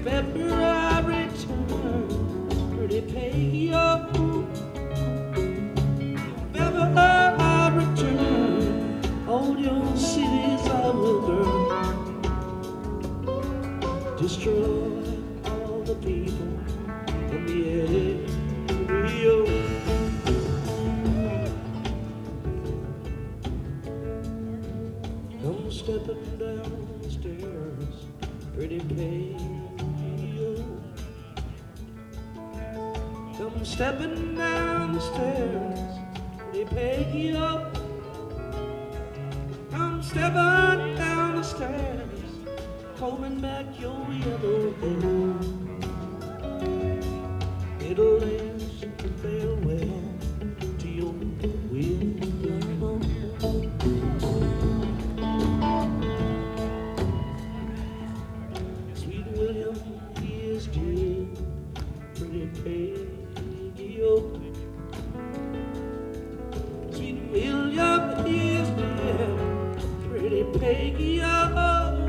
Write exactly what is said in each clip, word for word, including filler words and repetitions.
ever I return, pretty Peggy, oh, if ever I return, all your cities I will burn, destroy all the people in the area. Come stepping down the stairs, pretty Peggy. Come stepping down the stairs, pretty Peggy. Come stepping down the stairs, combing back your yellow hair. It'll last farewell to your William. Sweet William, he is dead, pretty Peggy, oh. Sweet William, he is dead, pretty Peggy, oh.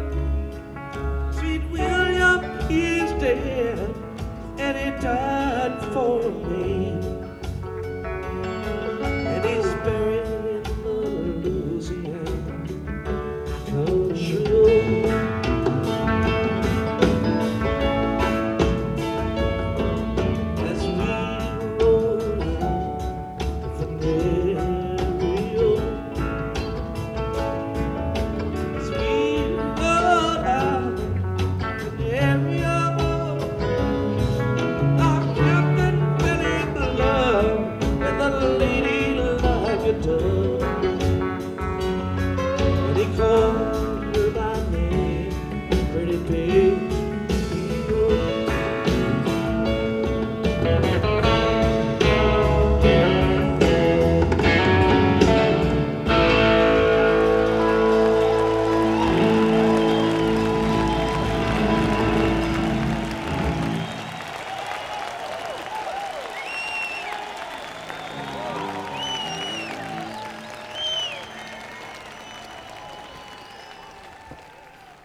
Sweet William, he is dead, and he died for me.